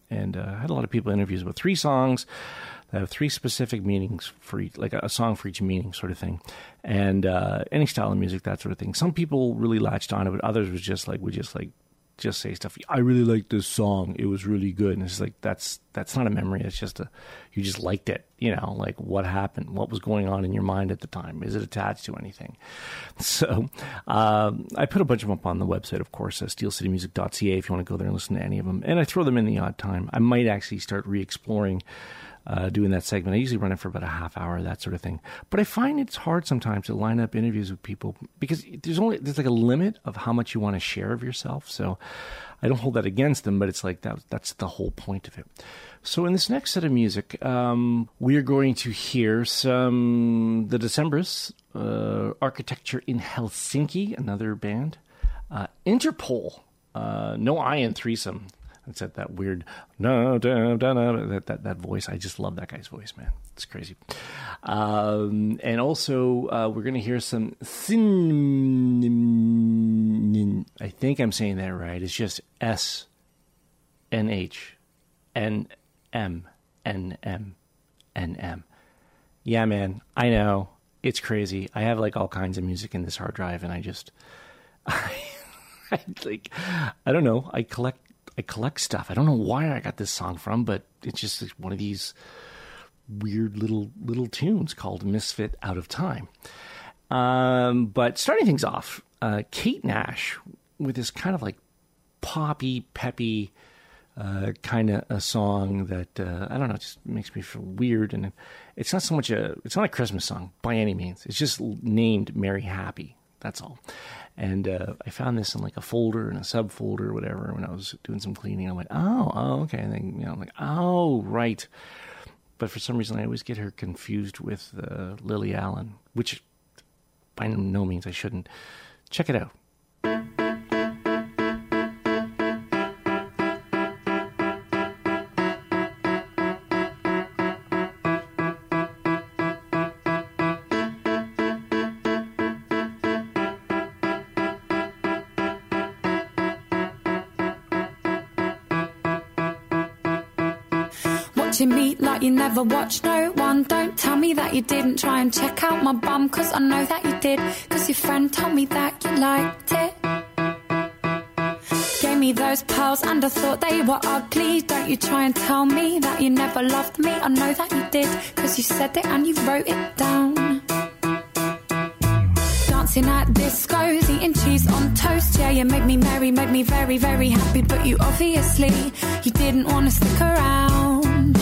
And I had a lot of people interviews about 3 songs that have 3 specific meanings for each, like a song for each meaning sort of thing. And any style of music, that sort of thing. Some people really latched on to it, but others would just say stuff. I really like this song. It was really good. And it's like, that's not a memory. It's just you just liked it. Like what happened? What was going on in your mind at the time? Is it attached to anything? So I put a bunch of them up on the website, of course, steelcitymusic.ca if you want to go there and listen to any of them. And I throw them in the odd time. I might actually start re-exploring doing that segment. I usually run it for about a half hour, that sort of thing. But I find it's hard sometimes to line up interviews with people because there's like a limit of how much you want to share of yourself. So I don't hold that against them, but it's like that's the whole point of it. So in this next set of music, we are going to hear the Decemberists, Architecture in Helsinki, another band, Interpol, No I in Threesome. It's that weird that voice. I just love that guy's voice, man. It's crazy. And also, we're going to hear some Sin. I think I'm saying that right. It's just SNHNMNM. Yeah, man. I know it's crazy. I have like all kinds of music in this hard drive, and I don't know. I collect stuff. I don't know where I got this song from, but it's just one of these weird little tunes called Misfit Out of Time. But starting things off, Kate Nash with this kind of like poppy, peppy kind of a song that, I don't know, it just makes me feel weird. And it's not so much it's not a Christmas song by any means. It's just named Merry Happy. That's all. And I found this in like a folder and a subfolder or whatever when I was doing some cleaning. I went, oh, okay. And then, I'm like, oh, right. But for some reason, I always get her confused with Lily Allen, which by no means I shouldn't. Check it out. Me like you never watched no one. Don't tell me that you didn't try and check out my bum, cause I know that you did, cause your friend told me that you liked it. Gave me those pearls and I thought they were ugly. Don't you try and tell me that you never loved me. I know that you did, cause you said it and you wrote it down. Dancing at discos, eating cheese on toast. Yeah, you made me merry, made me very, very happy. But you obviously, you didn't want to stick around.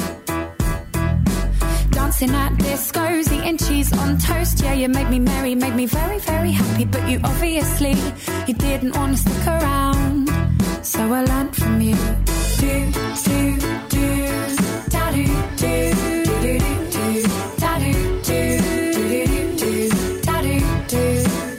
Dancing at discos, eating cheese on toast. Yeah, you made me merry, made me very, very happy. But you obviously, you didn't want to stick around. So I learned from you. Do, do, do, da do, do, do, do, do, da do, do, do, do, da do, do.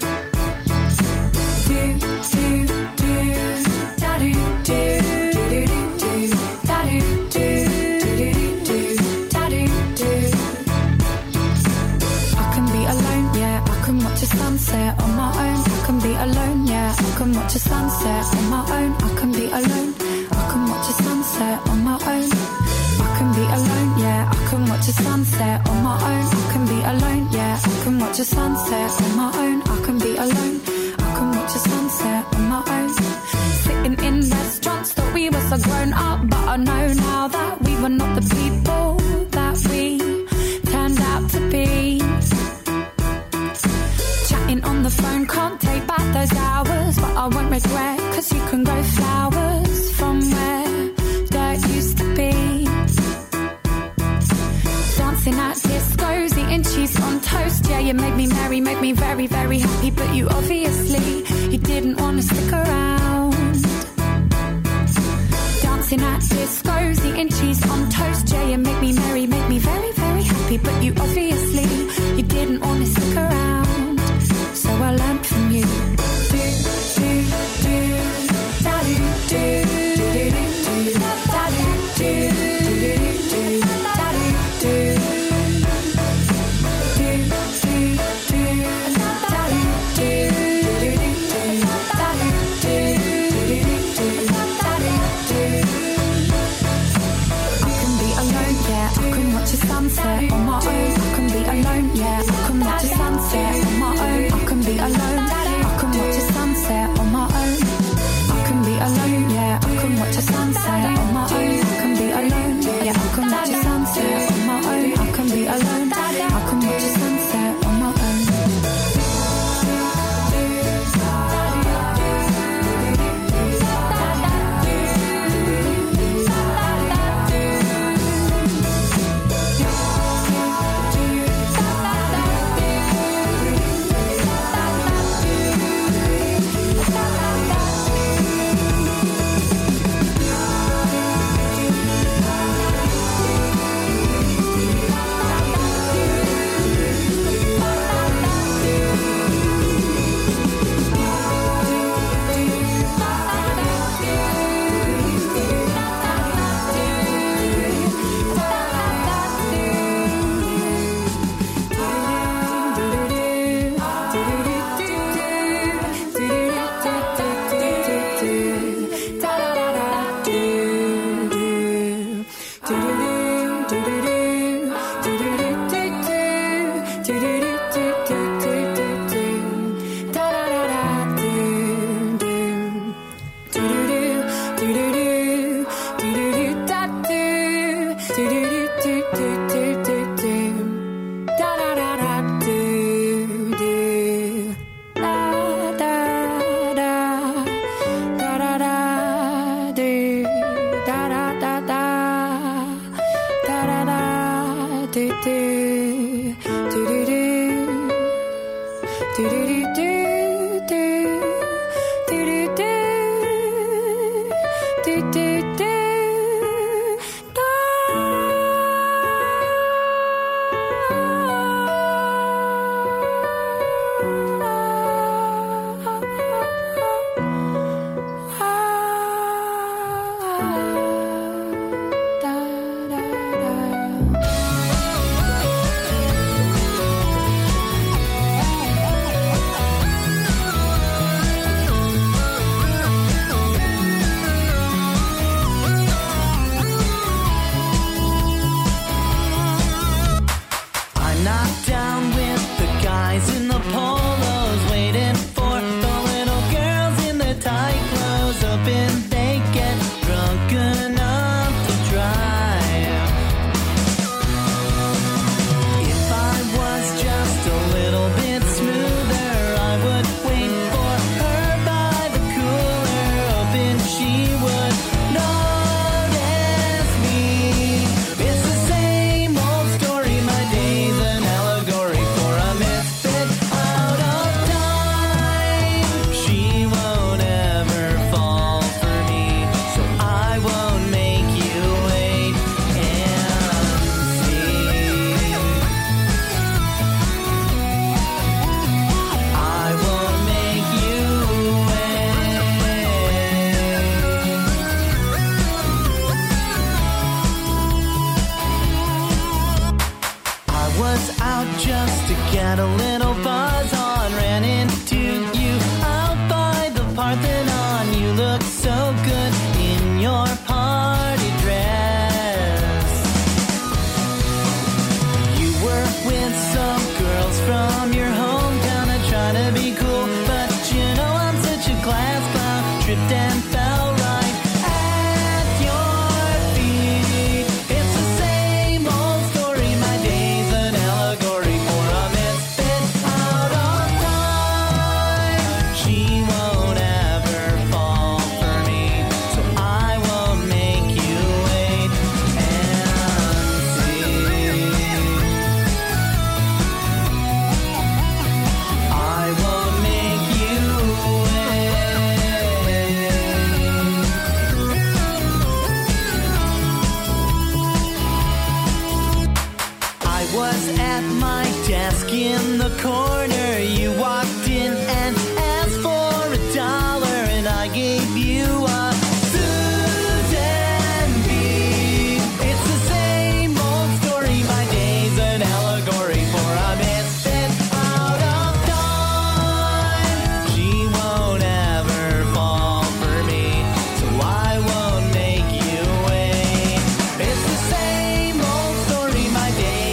Sunset on my own, I can be alone, yeah. I can watch a sunset on my own, I can be alone. I can watch a sunset on my own, I can be alone, yeah. I can watch a sunset on my own, I can be alone, yeah. I can watch a sunset on my own, I can be alone. I can watch a sunset on my own. Sitting in restaurants, thought we were so grown up, but I know now that we were not the people that we turned out to be. On the phone, can't take back those hours, but I won't regret, cause you can grow flowers from where dirt used to be. Dancing at discos, eating cheese on toast. Yeah, you made me merry, made me very, very happy. But you obviously, you didn't want to stick around. Dancing at discos, eating cheese on toast. Yeah, you made me merry, made me very, very happy. But you obviously, you didn't want to stick around. So I learned from you. Do, do, do, da do, do, do, do, da do, do, do, da do, do, do, do, do, da do, do, da do, do, da do, do. sunset on my own. I can be alone, yeah. I can watch a sunset on my own. I can be alone. I can watch a sunset on my own. I can be alone, yeah. I can watch a sunset on my own. I can be alone, yeah. I can watch a sunset on my own. I can be alone. I can watch a sunset on my own. My day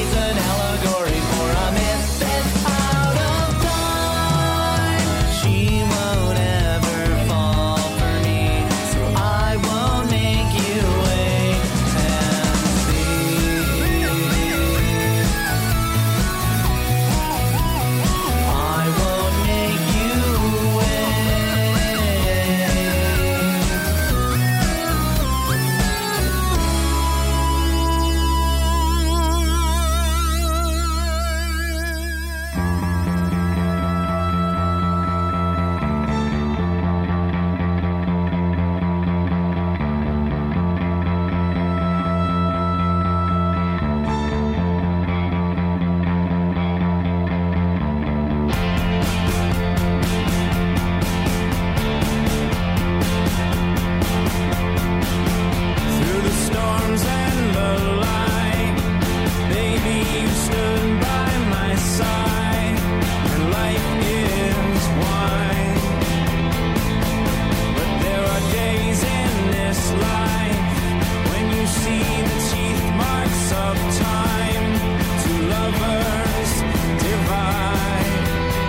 see the teeth marks of time. Two lovers divide.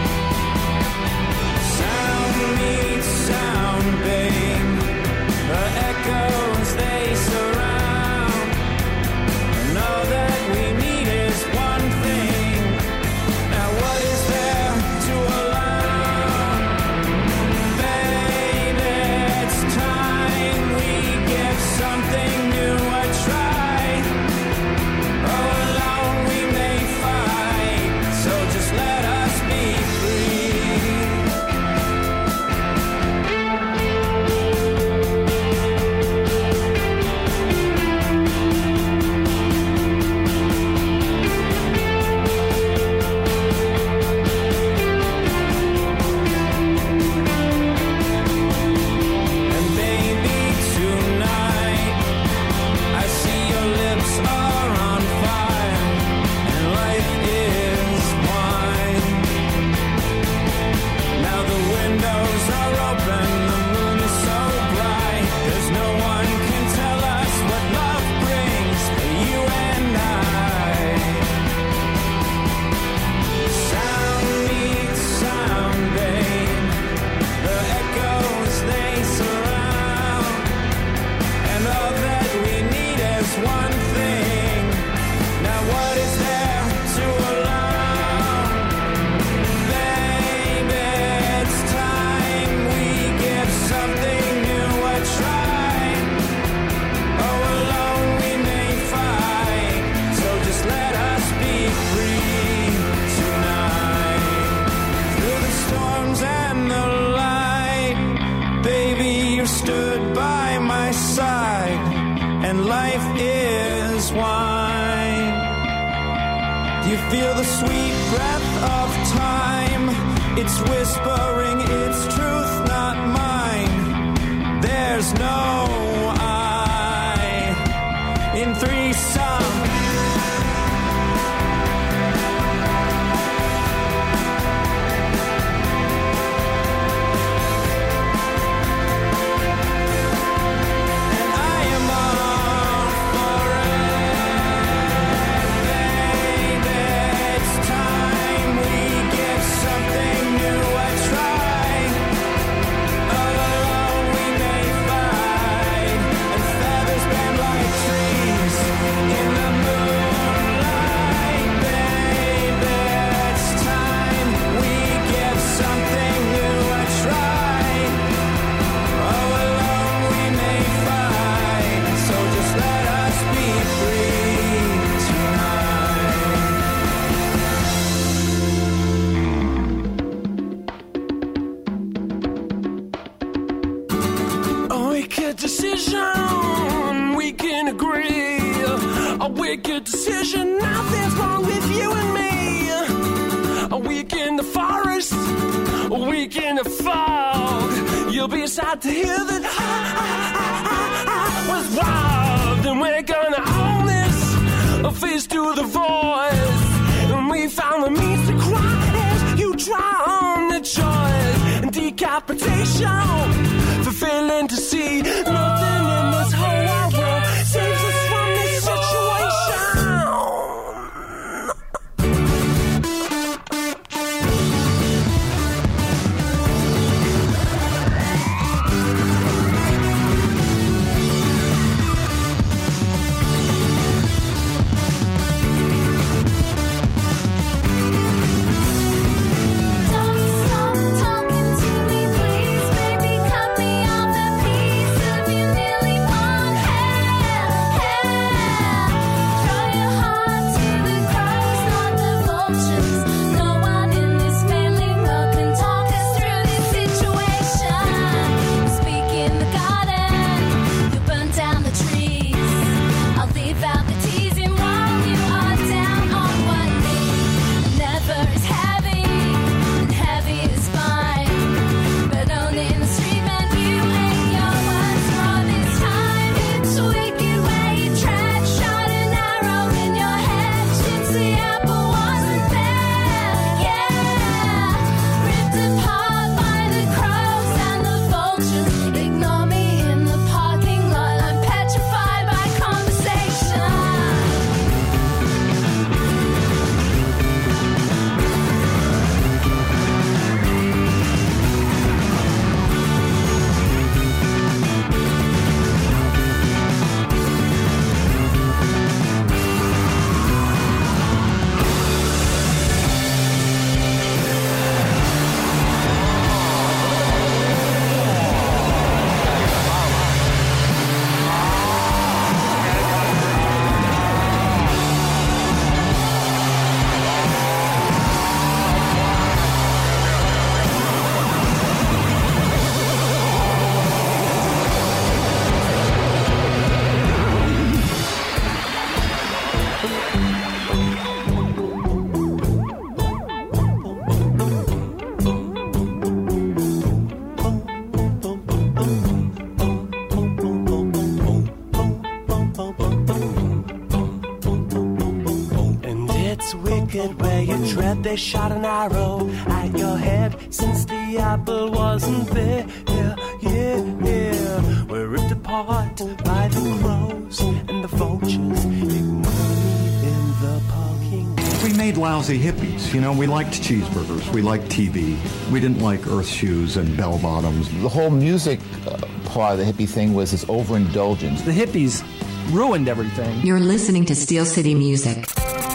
Sound meets sound, babe. The echoes they surround. And all that we need is one thing. Now what is there to allow? Baby, it's time we give something new a try. Oh, alone we may fight, so just let us be free. And baby, tonight I see your lips are on fire, and life is wine. Now the windows are open, the moon is so bright. There's no one can tell us what love brings for you and I. Sound meets sound, babe. The echoes they surround. And all that we need is one thing. Now what is there to allow? Baby, it's time we give something new a try. Oh, alone we may fight, so just let us be free tonight. Through the storms and the light, baby, you stood by my side, and life is wine. Do you feel the sweet breath of time? It's whispering its truth, not mine. There's no I in threesome. And I am all for it, baby. It's time we give something new a try. All alone we may fight, and feathers bend like trees in the moonlight, baby. It's time we give something new a try. Oh, alone we may fight, so just let us be free tonight. A wicked decision, we can agree. A wicked decision, nothing's wrong with you and me. A week in the forest, a week in the fog. You'll be sad to hear that I was wild. And we're gonna own this, a face to the voice. And we found the means to cry as you drown the choice. And decapitation, fulfilling to see nothing in this whole wide world saves us from this situation. And it's wicked where you tread, they shot an arrow at your head. Since the apple wasn't there, yeah. We're ripped apart by the crows and the vultures. Ignore me in the parking. We made lousy hippies. You know, we liked cheeseburgers. We liked TV. We didn't like earth shoes and bell bottoms. The whole music part of the hippie thing was this overindulgence. The hippies ruined everything. You're listening to Steel City Music.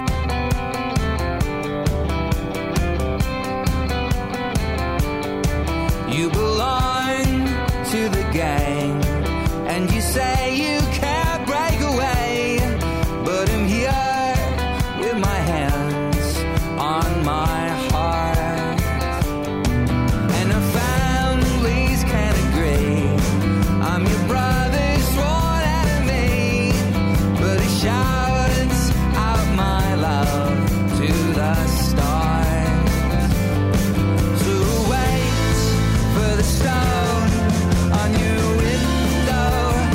You belong to the gang, and you say you can't break away, but I'm here with my hands on my heart, and our families can't agree. I'm your brother's sworn enemy, but he shouts out my love to the stars. So wait for the stone on your window,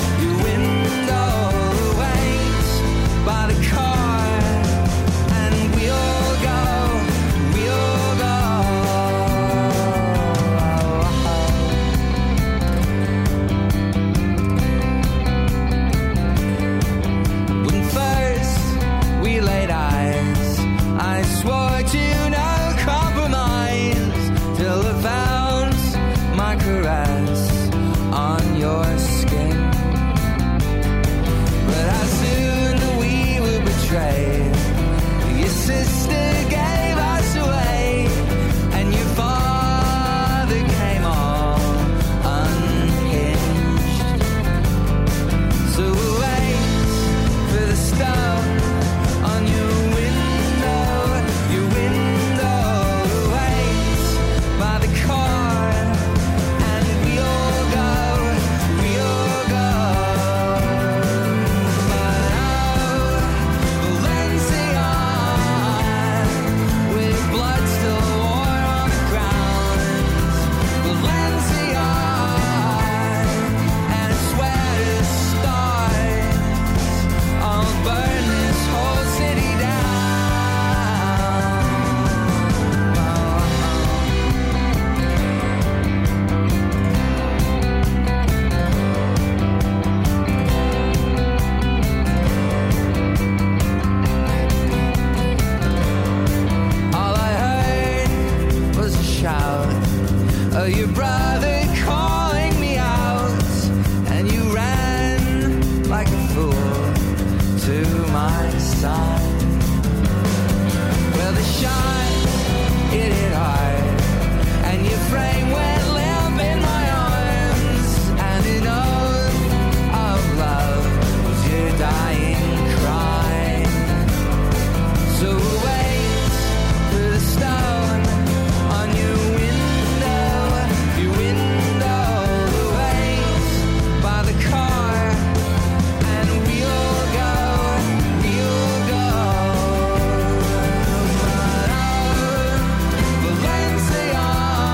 wait by the car, and we'll go. When first we laid eyes, I swore to no compromise till I found my caress on your skin. But how soon we were betrayed. Your sister gave us away, and your father came all unhinged. So wait for the stone on your window, wait by the car, and we'll go. Valencia, with blood still warm on the ground. Valencia, and I swear to stars, I'll burn this whole city down. All I heard was a shout of your brother calling me out, and you ran like a fool to my side. Well, the shot, it hit hard, and your frame went limp in my arms, and an oath of love was your dying cry. So wait for the stone on your window, wait by the car, and we'll go. Valencia,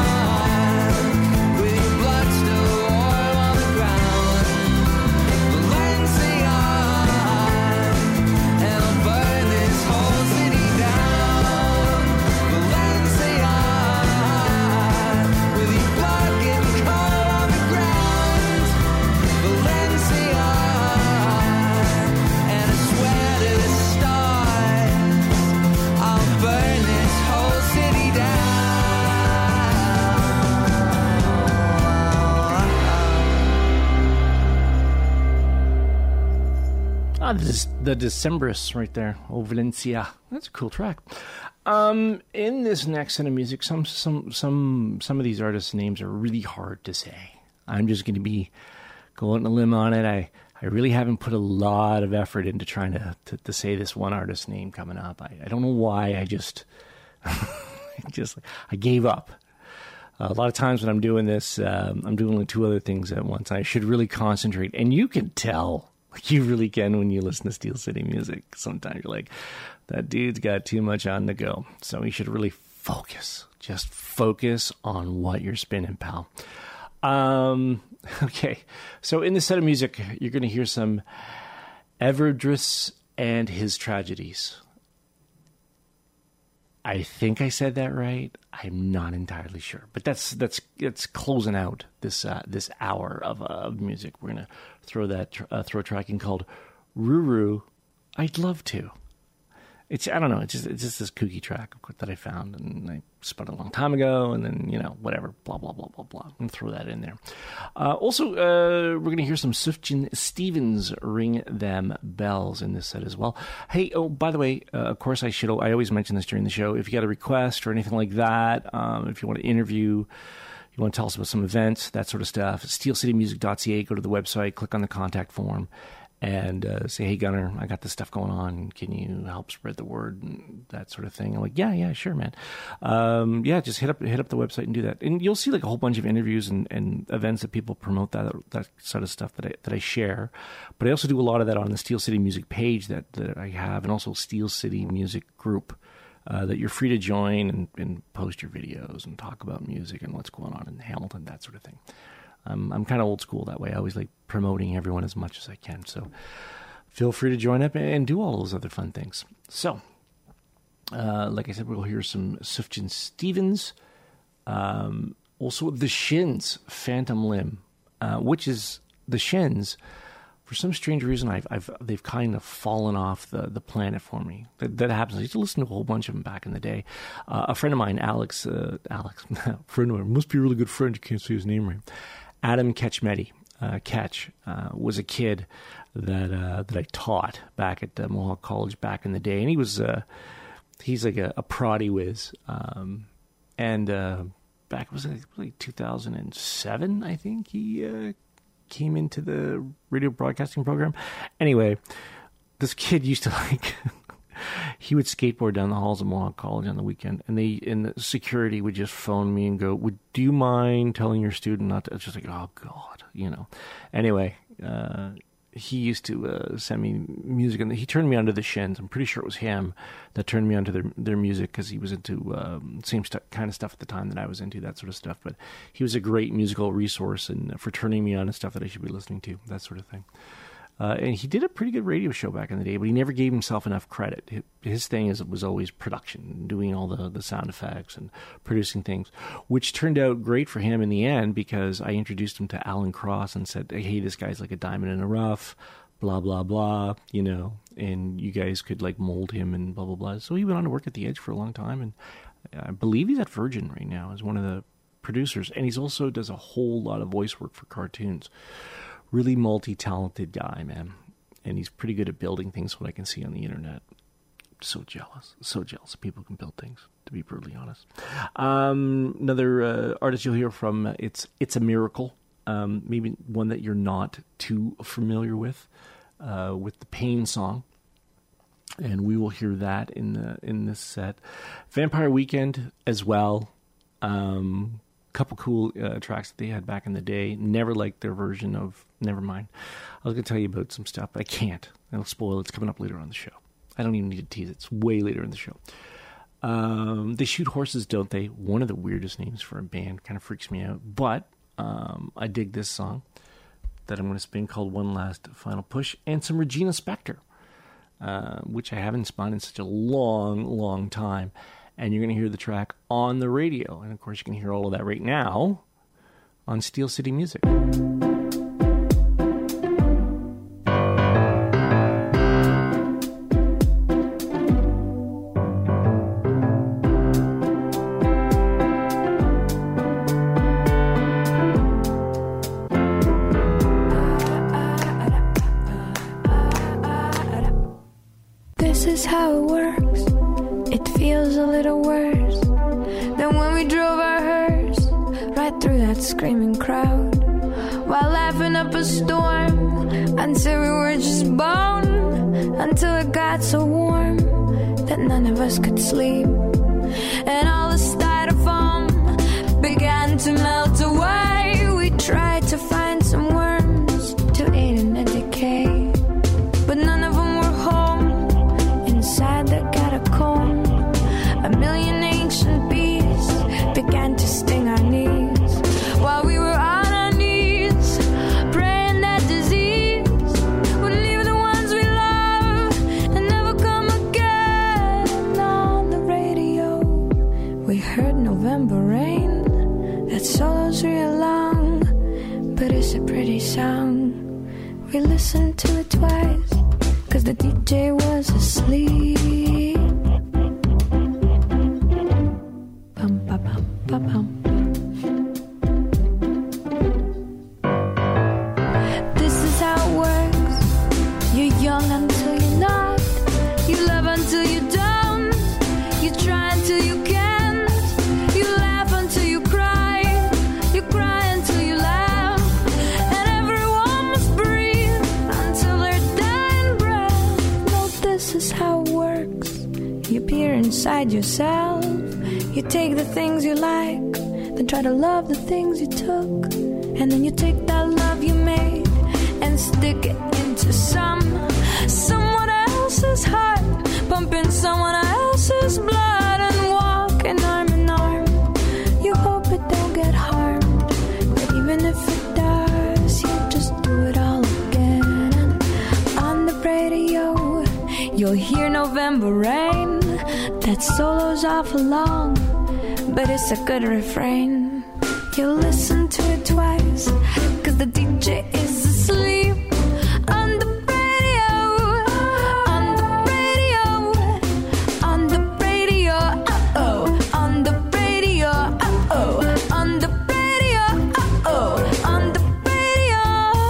with your blood still warm on the ground. Valencia, and I'll burn this whole city down. Valencia, with your blood getting cold on the ground. Valencia, and I swear to the stars, I'll burn this whole city down. This is the Decemberists right there. Oh, Valencia. That's a cool track. In this next set of music, some of these artists' names are really hard to say. I'm just going to be going on a limb on it. I really haven't put a lot of effort into trying to say this one artist's name coming up. I don't know why. I just I gave up. A lot of times when I'm doing this, I'm doing like two other things at once. I should really concentrate, and you can tell. Like you really can when you listen to Steel City music. Sometimes you're like, that dude's got too much on the go. So you should really focus. Just focus on what you're spinning, pal. Okay. So in this set of music, you're going to hear some Everdris and His Tragedies. I think I said that right. I'm not entirely sure, but that's closing out this hour of music. We're gonna throw a track in called Ruru. I'd love to. I don't know. It's just this kooky track that I found, and I spun it a long time ago, and then, whatever, blah, blah, blah, blah, blah. I'm going to throw that in there. Also, we're going to hear some Sufjan Stevens, Ring Them Bells in this set as well. Hey, by the way, of course, I always mention this during the show. If you got a request or anything like that, if you want to interview, you want to tell us about some events, that sort of stuff, steelcitymusic.ca, go to the website, click on the contact form, and say, hey, Gunnar, I got this stuff going on. Can you help spread the word and that sort of thing? I'm like, yeah, sure, man. Just hit up the website and do that. And you'll see like a whole bunch of interviews and events that people promote that sort of stuff that I share. But I also do a lot of that on the Steel City Music page that I have, and also Steel City Music group that you're free to join and post your videos and talk about music and what's going on in Hamilton, that sort of thing. I'm kind of old school that way. I always like promoting everyone as much as I can. So feel free to join up and do all those other fun things. So, like I said, we'll hear some Sufjan Stevens. Also, The Shins, Phantom Limb, which is The Shins. For some strange reason, they've kind of fallen off the planet for me. That happens. I used to listen to a whole bunch of them back in the day. A friend of mine, Alex, friend of mine, must be a really good friend. You can't say his name right. Adam Ketchmedi, was a kid that I taught back at Mohawk College back in the day, and he's like a proddy whiz. Back it was like 2007, I think he came into the radio broadcasting program. Anyway, this kid used to he would skateboard down the halls of Mohawk College on the weekend, and the security would just phone me and go, do you mind telling your student not to? It's just like, oh God, Anyway, he used to send me music, and he turned me onto the Shins. I'm pretty sure it was him that turned me onto their music, because he was into same kind of stuff at the time that I was into, that sort of stuff. But he was a great musical resource and for turning me on to stuff that I should be listening to, that sort of thing. And he did a pretty good radio show back in the day, but he never gave himself enough credit. His thing was always production, doing all the sound effects and producing things, which turned out great for him in the end, because I introduced him to Alan Cross and said, hey, this guy's like a diamond in the rough, blah, blah, blah, and you guys could like mold him and blah, blah, blah. So he went on to work at The Edge for a long time, and I believe he's at Virgin right now as one of the producers, and he's also does a whole lot of voice work for cartoons. Really multi-talented guy, man. And he's pretty good at building things, what I can see on the internet. So jealous people can build things, to be brutally honest. Another artist you'll hear from, it's a Miracle. Maybe one that you're not too familiar with the Pain song. And we will hear that in this set. Vampire Weekend as well. Couple cool tracks that they had back in the day. Never liked their version of Nevermind. I was going to tell you about some stuff, but I can't. I'll spoil it. It's coming up later on the show. I don't even need to tease it. It's way later in the show. They Shoot Horses, Don't They? One of the weirdest names for a band. Kind of freaks me out. But I dig this song that I'm going to spin called One Last Final Push. And some Regina Spektor, which I haven't spun in such a long, long time. And you're going to hear the track on the radio. And, of course, you can hear all of that right now on Steel City Music. This is how it works. It feels a little worse than when we drove our hearse right through that screaming crowd, while laughing up a storm until we were just bone, until it got so warm that none of us could sleep, and all the styrofoam began to melt away. We tried to find some worms to aid in the decay, but none of them were home inside the catacomb. A million ancient bees began to sting our knees while we were on our knees, praying that disease would leave the ones we song. We listened to it twice, cause the DJ was asleep. Bum, ba, bum, ba, bum. This is how it works. You're young until you're not. You love until you don't. You try until you can't. You laugh until you cry. You cry until you laugh. And everyone must breathe until their dying breath. No, this is how it works. You peer inside yourself. You take the things you like, then try to love the things you took. And then you take that love you made and stick it into someone else's heart, pumping someone else's blood, and walking arm in arm. You hope it don't get harmed, but even if it does, you just do it all again. And on the radio, you'll hear November Rain. That solo's awful long, but it's a good refrain. You'll listen to it twice, cause the DJ is asleep. On the radio, on the radio, on the radio, uh-oh, on the radio, uh-oh, on the radio, uh-oh, on the radio.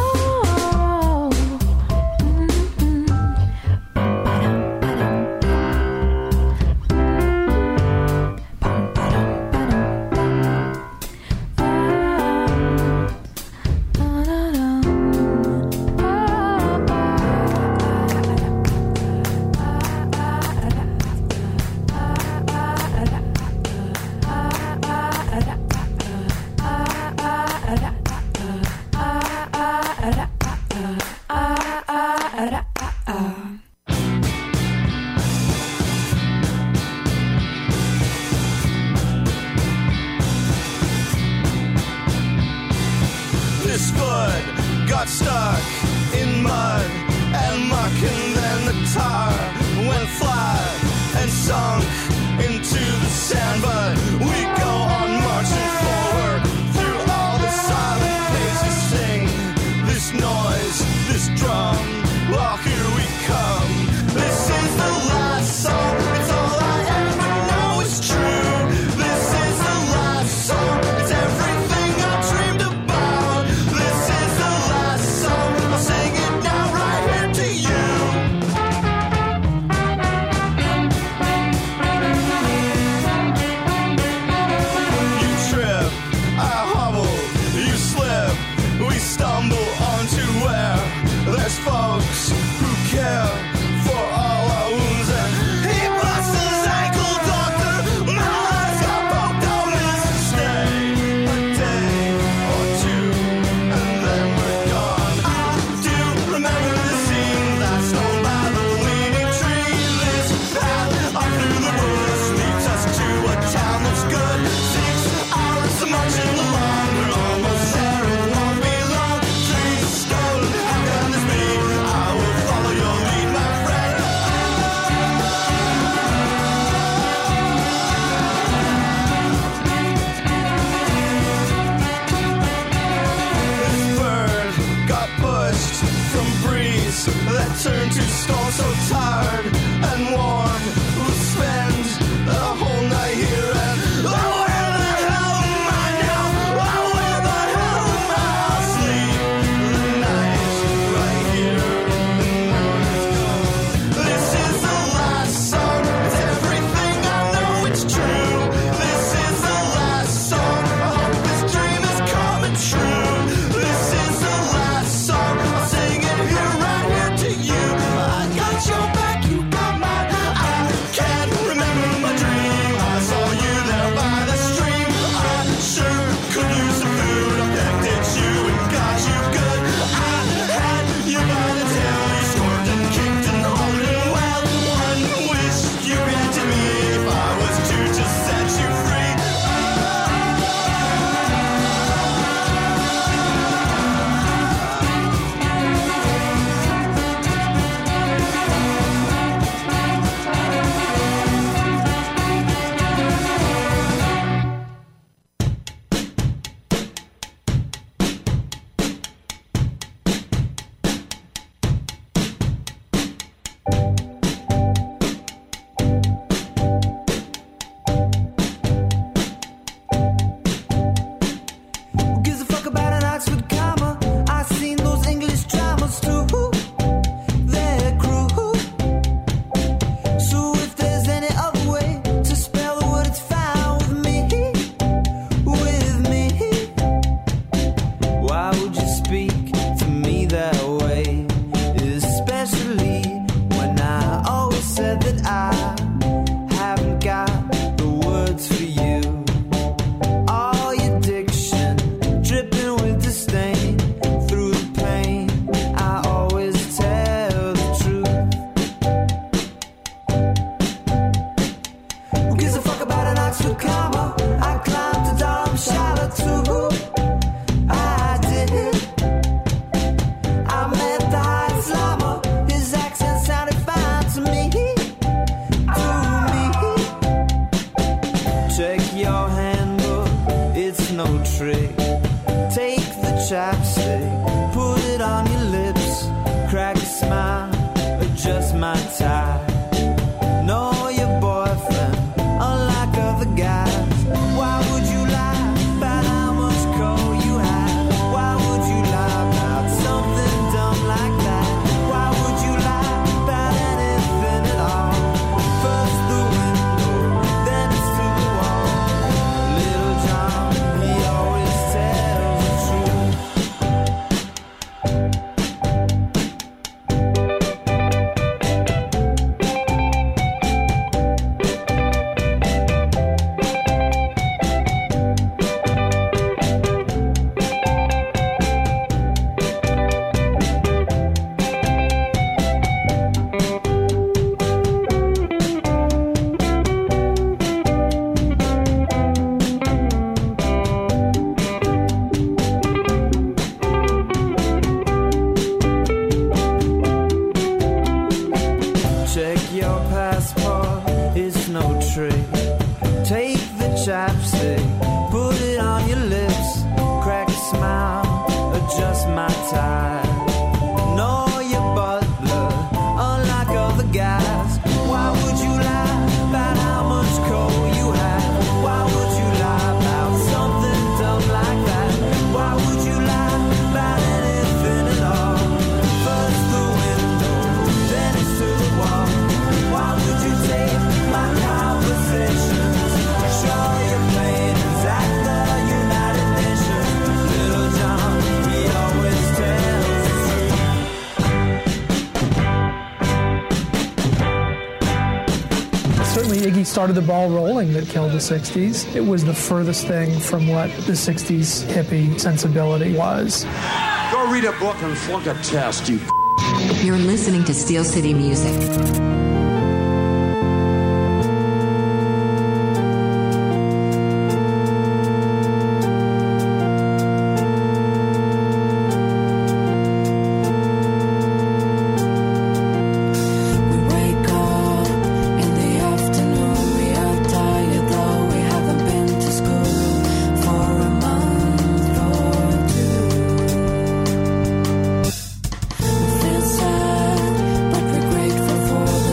This foot got stuck in mud and muck, and then the tar went flat and sunk into the sand. But we go on marching forward through all the silent places. Sing this noise, this drum. Oh, here we come. This is the last song. It's all I ever know is true. This is the last song. It's everything I dreamed about. This is the last song. I'll sing it now right here to you. You trip, I hobble, you slip. We stumble onto where there's folks who care for all our wounds. And he busts his ankle, doctor. My eyes got poked on this. Stay a day or two, and then we're gone. I do remember the scene that's known by the leaning tree. This path up through the woods leads us to a town that's good. 6 hours marching along, we're almost there. It won't be long. Trees, stone, how can this be? I will follow your lead, my friend. This bird got pushed from breeze that turned to stone, so tired and worn, we'll spend the whole night here. And oh, where the hell am I now? Oh, where the hell am I? I'll sleep the night right here. This is the last song. It's everything I know. It's true. This is the last song. I hope this dream is coming true. This is the last song. I'll sing it here right here to you. I got your back, you got mine. tie. Know your boyfriend, unlike other guys. Why would you lie about how much coal you have? Why would you lie about something dumb like that? Why would you lie about anything at all? First the window, then it's to the wall. Little John, he always tells the truth. Check your passport, it's no trick. Take the chapstick, put it on your lips. Crack a smile, adjust my tie. Know your butler, unlike other guys. Why would you lie about how much coal you have? Why would you lie about something dumb like that? Why would you lie about anything at all? First the window, then it's to the wall. Why would you take my conversations? Show your plans at the United Nations. Little John, he always tells the truth. Certainly Iggy started the ball rolling that killed the 60s. It was the furthest thing from what the 60s hippie sensibility was. Go read a book and flunk a test, you. You're listening to Steel City Music. We wake up in the afternoon. We are tired though we haven't been to school for a month or two. We feel sad, but we're grateful for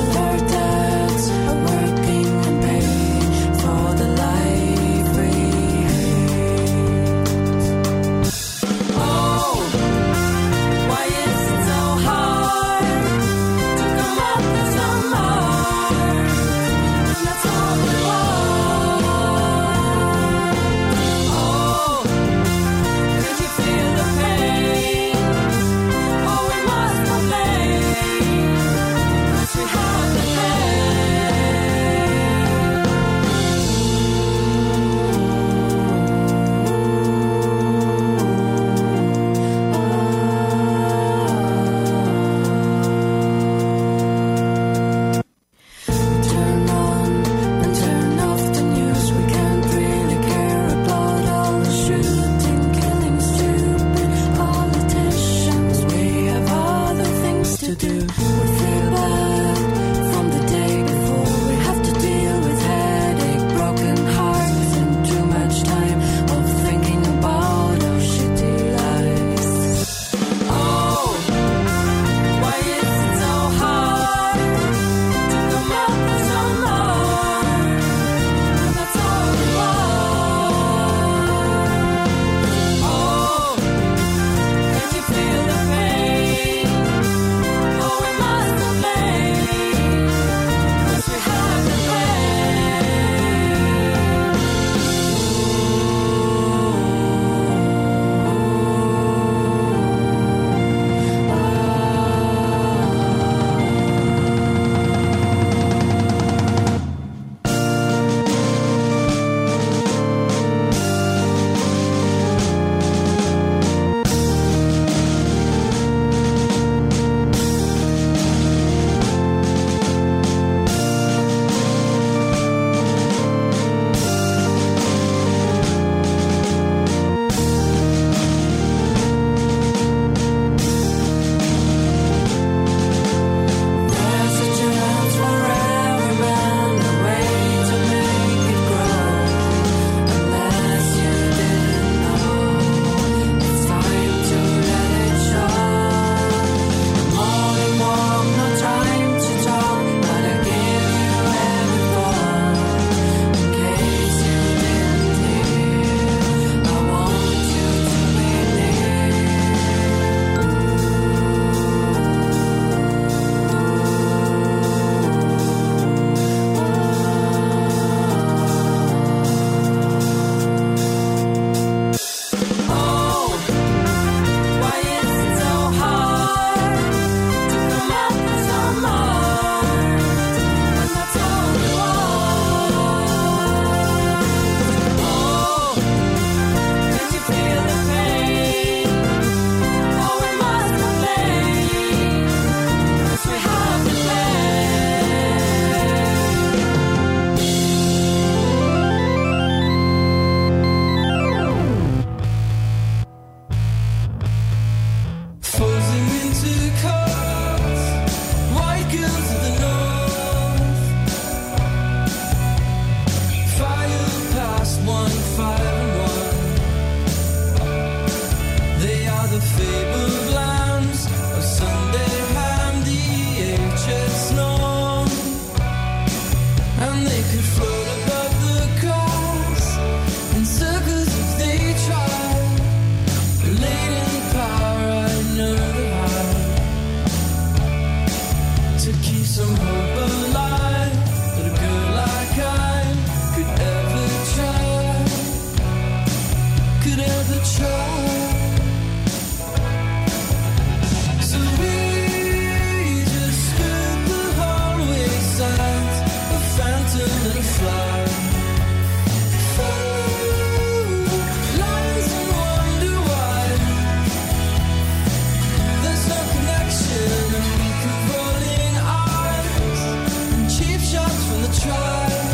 some hope alive that a girl like I could ever try. So we just skirt the hallway signs, a phantom and a fly. Follow lines and wonder why there's no connection, and we could roll in eyes and cheap shots from the tribe.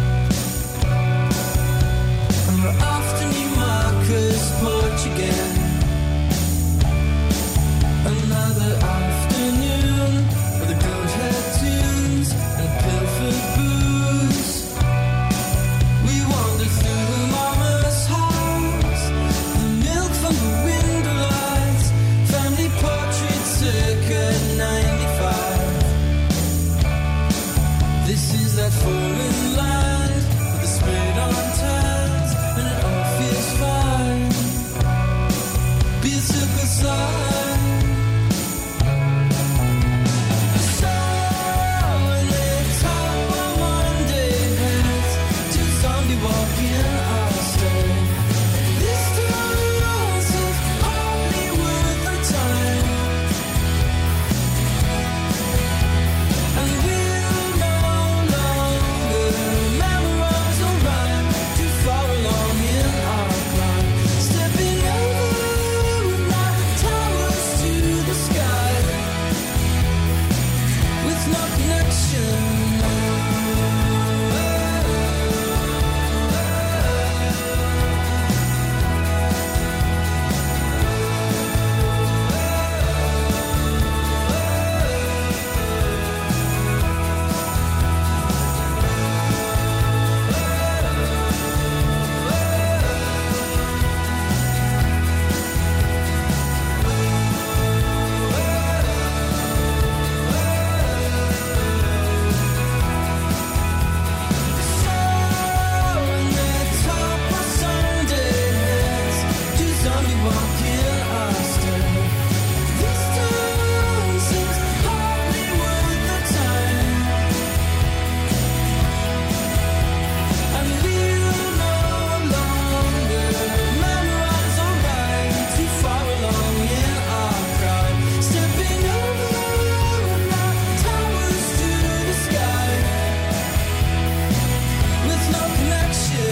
And we're after new markers, porch again. Another afternoon with the goat head tunes and pilfered booze. We wandered through Mama's house, the milk from the window lights, family portraits circa 95. This is that foreign land with the spade on tans, and it all feels fine. Be a circle sign. So when they top on Monday heads to zombie walking our stay. This dance is hardly worth the time. And we'll no longer memorize or rhyme too far along in our climb. Stepping over my towers to the sky with no connection. So when they top our Sunday heads to zombie walking our stay. This dance is hardly worth the time. And we'll no longer memorize or rhyme too far along in our crime. Stepping over my towers to the sky with no connection.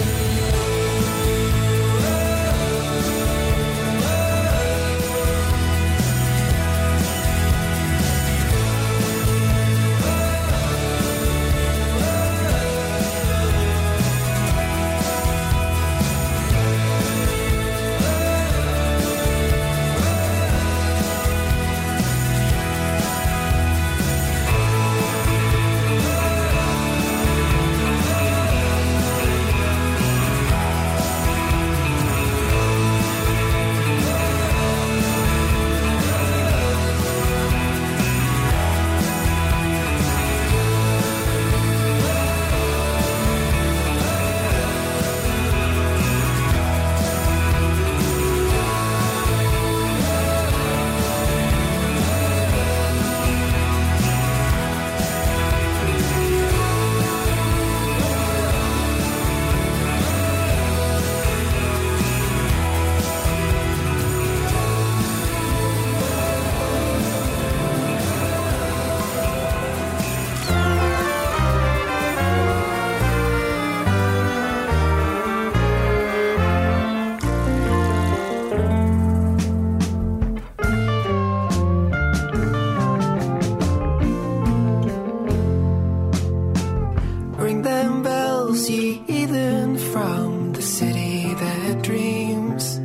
Ring them bells, ye heathen, from the city that dreams.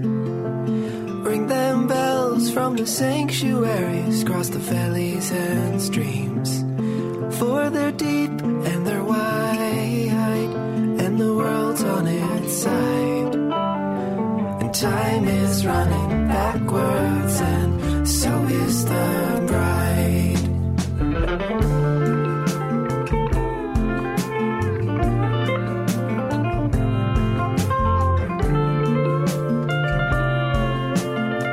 Ring them bells from the sanctuaries, cross the valleys and streams. For they're deep and they're wide, and the world's on its side. And time is running backwards, and so is the bride.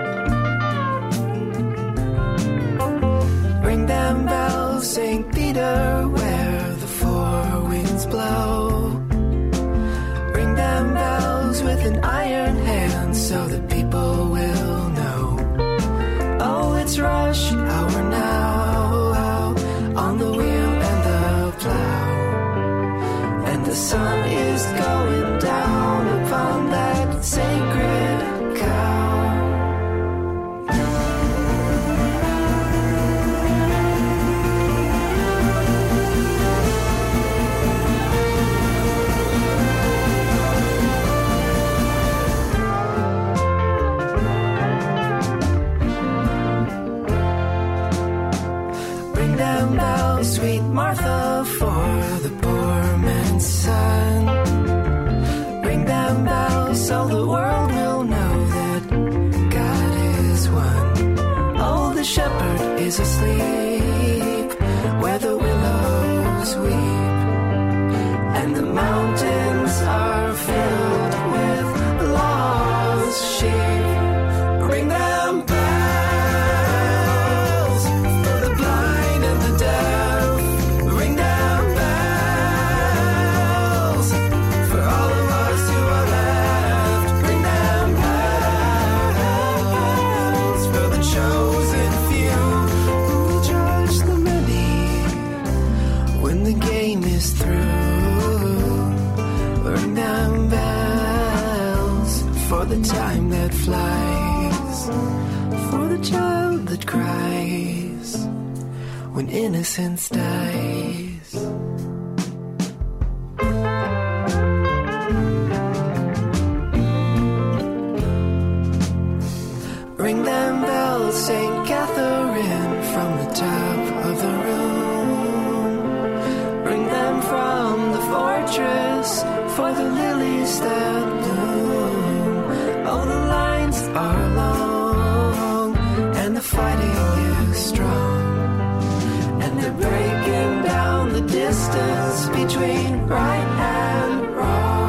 Ring them bells, St. Peter together where the four winds blow. Ring them bells with an iron hand so that people will know. Oh, it's rush hour now, on the wheel and the plow. And the sun is going down upon that sacred cow. Sweet Martha, for the poor man's son. Ring them bells so the world will know that God is one. Oh, the shepherd is asleep where the willows weep, and the mountains are filled with lost sheep. Ring them bells. The time that flies, for the child that cries when innocence dies. Ring them bells, St. Catherine, from the top of the room. Ring them from the fortress for the lilies that bloom. Oh, the lines are long, and the fighting is strong, and they're breaking down the distance between right and wrong.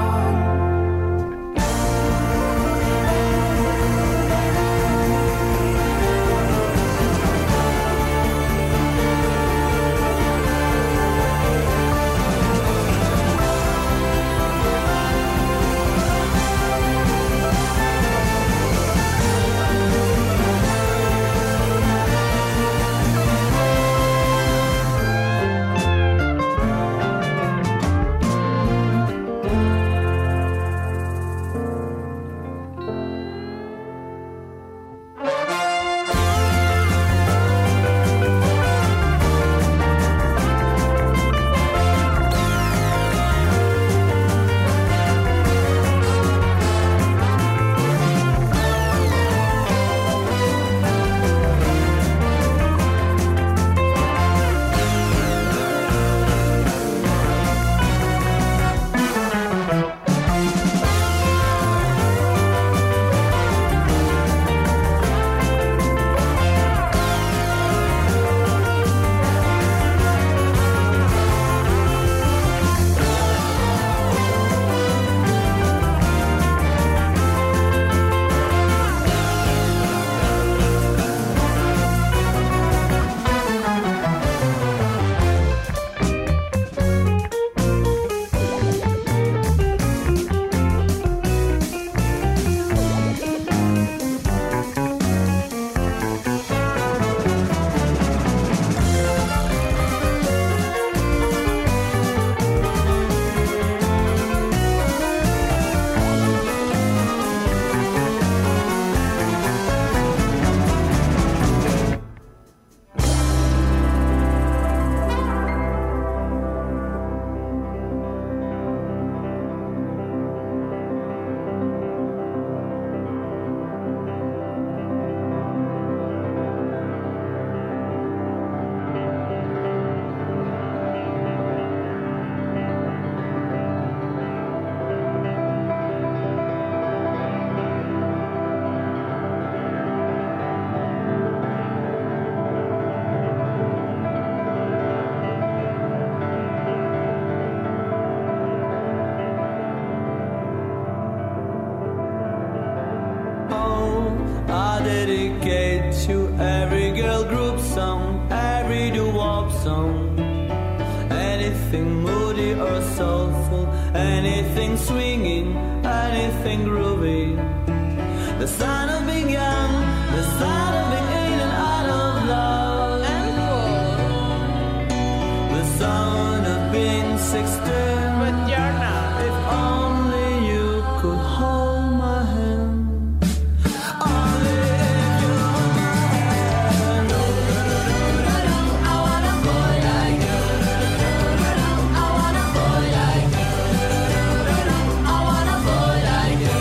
dedicate to every girl group song, every doo-wop song. anything moody or soulful, anything swinging, anything groovy. The sign of being young, the sign of being in and out of love, the sign of being 16, but you're not. If only you could hold my hand. Only if you hold my hand. I want a boy like you. I want a boy like you. I want a boy like you.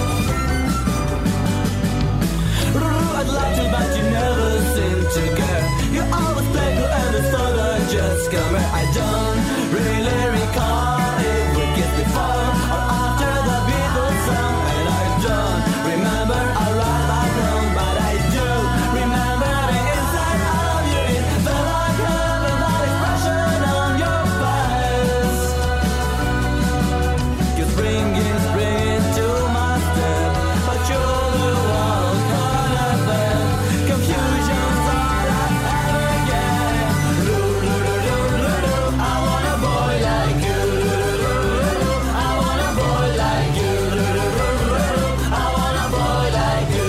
I'd like to, but you never seem to care. You always play cool and the thought I just come here. I don't really recall if we kissed before or after the Beatles song, and I don't remember a ride back home, but I do remember the inside of you. It felt like heaven, that expression on your face. You're springing to my step, but you're the one caught up in confusion's all I ever get. I want a boy like you. I want a boy like you. I want a boy like you.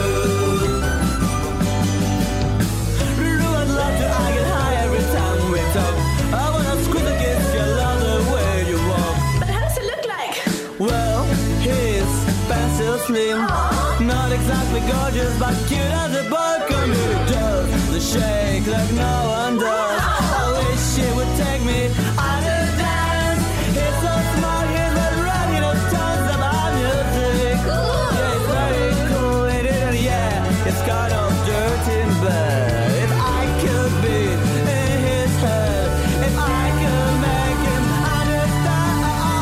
I'd love to, I get high every time we talk. I wanna squeeze against your love the way you walk. But how does it look like? Well, he's pencil slim, not exactly gorgeous, but cute as a boy can be. Does the shake like no one does. I wish he would take me out to dance. He's so smart, he's not ready to tons about music. Yeah, it's very cool, it is, yeah, it's kind of dirty, but if I could be in his head, if I could make him understand,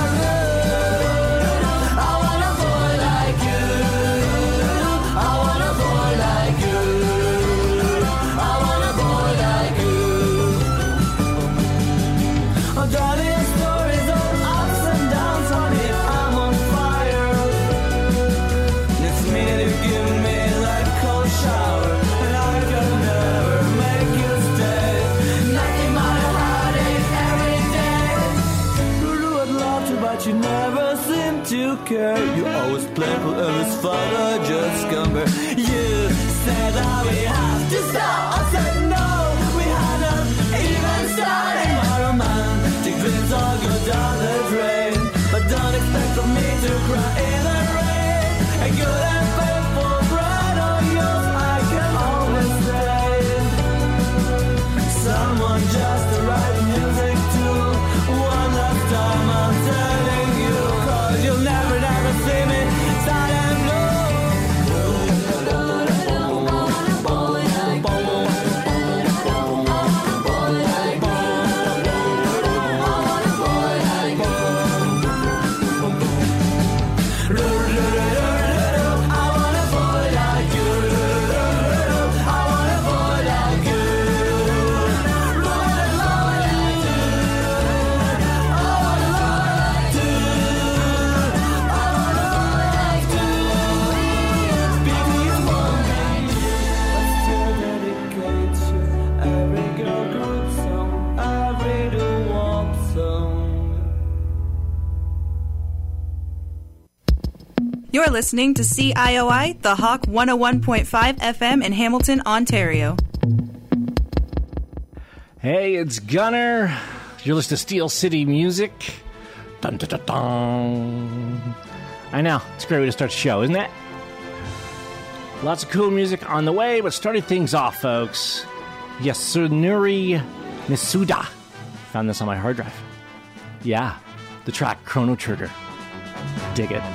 I want a boy like you. I want a boy like you. I want a boy like you. Oh, darling, stories of ups and downs, honey, I'm on fire. This minute you give me like cold shower, and I can never make you stay. Nothing but a heartache every day. Lulu, I'd love to, but you never seem to care. You always playful, always fun, I just come here. You said that we have to stop. I said no, we had not even started. My romantic dreams all go down the drain, but don't expect for me to cry in the rain. A good and faithful friend of yours, I can always say. Someone just to write music to. One last time I'm telling you, 'cause you'll never, never see me sad and blue. You're listening to CIOI, The Hawk 101.5 FM in Hamilton, Ontario. Hey, it's Gunner. You're listening to Steel City Music. Dun, dun, dun, dun. I know, it's a great way to start the show, isn't it? Lots of cool music on the way, but starting things off, folks. Yasunori Misuda. Found this on my hard drive. Yeah, the track Chrono Trigger. Dig it.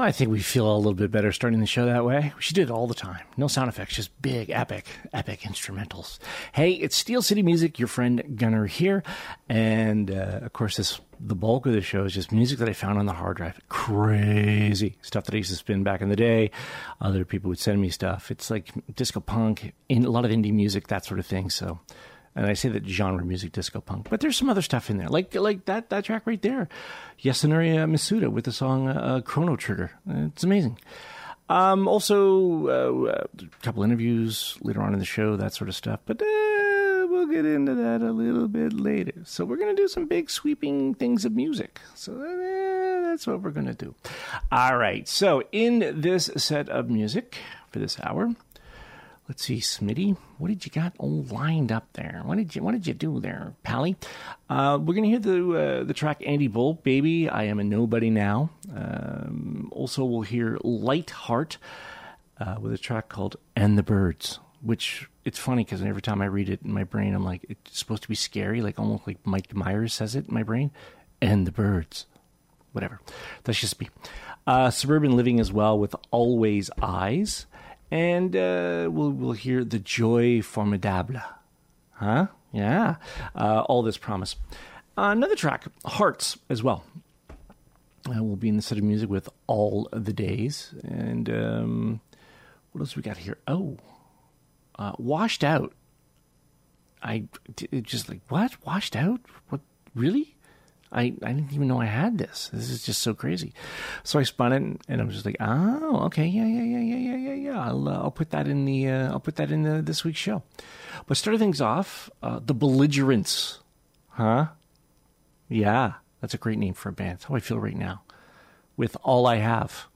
I think we feel a little bit better starting the show that way. We should do it all the time. No sound effects, just big, epic instrumentals. Hey, it's Steel City Music, your friend Gunnar here. And, of course, the bulk of the show is just music that I found on the hard drive. Crazy stuff that I used to spin back in the day. Other people would send me stuff. It's like disco punk, a lot of indie music, that sort of thing. So, and I say that genre music, disco punk, but there's some other stuff in there, like that track right there, Yasunori Masuda with the song Chrono Trigger. It's amazing. Also, a couple interviews later on in the show, that sort of stuff, but we'll get into that a little bit later. So we're going to do some big sweeping things of music. So that's what we're going to do. All right. So in this set of music for this hour, let's see, Smitty, what did you got all lined up there? What did you do there, Pally? We're going to hear the track Andy Bull, Baby, I Am a Nobody Now. Also, we'll hear Light Heart with a track called And the Birds, which it's funny because every time I read it in my brain, I'm like, it's supposed to be scary, like almost like Mike Myers says it in my brain. And the Birds. Whatever. That's just me. Suburban Living as well with Always Eyes. And we'll hear The Joy Formidable. Huh? Yeah. All This Promise. Another track, Hearts, as well. We'll be in the set of music with All the Days. And what else we got here? Oh, Washed Out. Just like, what? Washed Out? What? Really? I didn't even know I had this. This is just so crazy. So I spun it, and I was just like, oh, okay, yeah. I'll put that in the this week's show. But starting things off, the Belligerents, huh? Yeah, that's a great name for a band. That's how I feel right now. With All I Have.